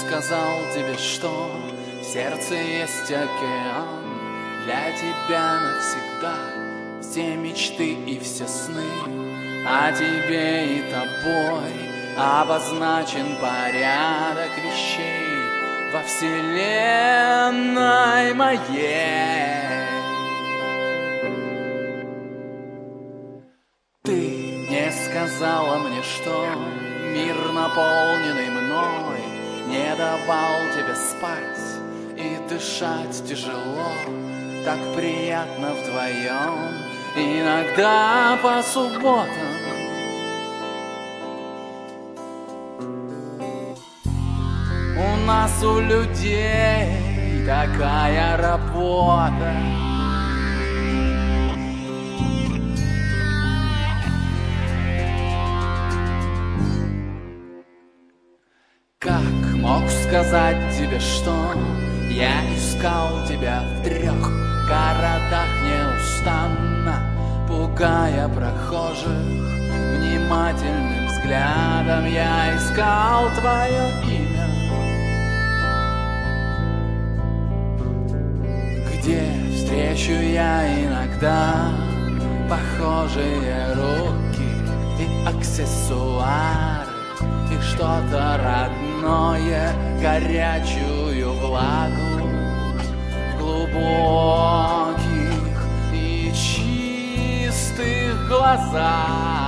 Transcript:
сказал тебе, что в сердце есть океан, для тебя навсегда все мечты и все сны, а тебе и тобой обозначен порядок вещей во вселенной моей. Ты не сказала мне, что мир, наполненный мной, не давал тебе спать и дышать тяжело. Так приятно вдвоем, иногда по субботам. У нас у людей такая работа. Как мог сказать тебе, что я искал тебя в 3 городах неустанно, пугая прохожих внимательным взглядом? Я искал твое имя, где встречу я иногда похожие руки и аксессуары, и что-то родное, горячую влагу в глубоких и чистых глазах.